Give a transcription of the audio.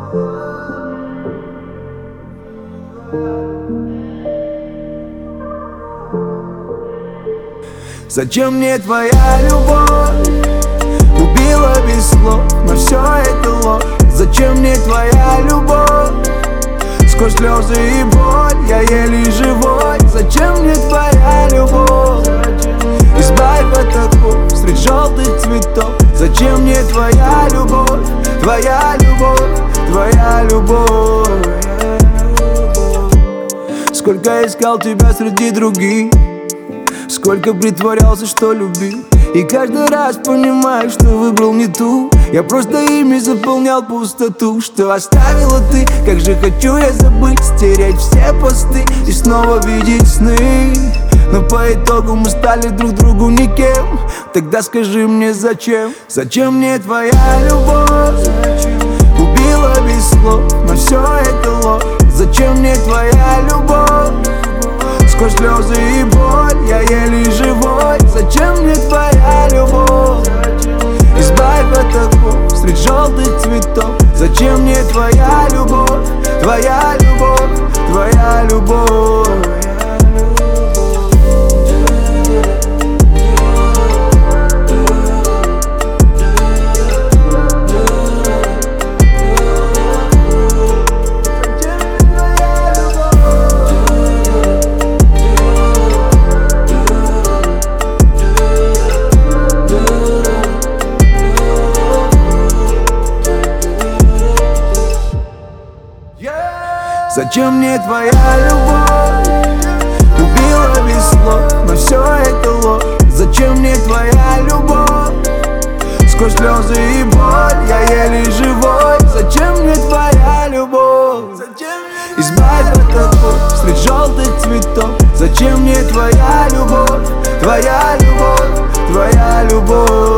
Зачем мне твоя любовь? Убила без слов, но все это ложь. Зачем мне твоя любовь? Сквозь слезы и боль я еле живой. Зачем мне твоя любовь? Избавь от оков среди желтых цветов. Зачем мне твоя любовь? Твоя любовь, твоя любовь. Сколько искал тебя среди других, сколько притворялся, что любил, и каждый раз понимаю, что выбрал не ту. Я просто ими заполнял пустоту, что оставила ты. Как же хочу я забыть, стереть все посты и снова видеть сны. Но по итогу мы стали друг другу никем. Тогда скажи мне зачем? Зачем мне твоя любовь? Убила без слов, но все это ложь. Зачем мне твоя любовь? Сквозь слезы и боль я еле живой. Зачем мне твоя любовь? Избавь от оков среди желтых цветов. Зачем мне твоя любовь? Твоя любовь, твоя любовь. Зачем мне твоя любовь? Убила без слов, но все это ложь. Зачем мне твоя любовь? Сквозь слезы и боль я еле живой. Зачем мне твоя любовь? Избавь от оков среди желтых цветов. Зачем мне твоя любовь? Твоя любовь, твоя любовь.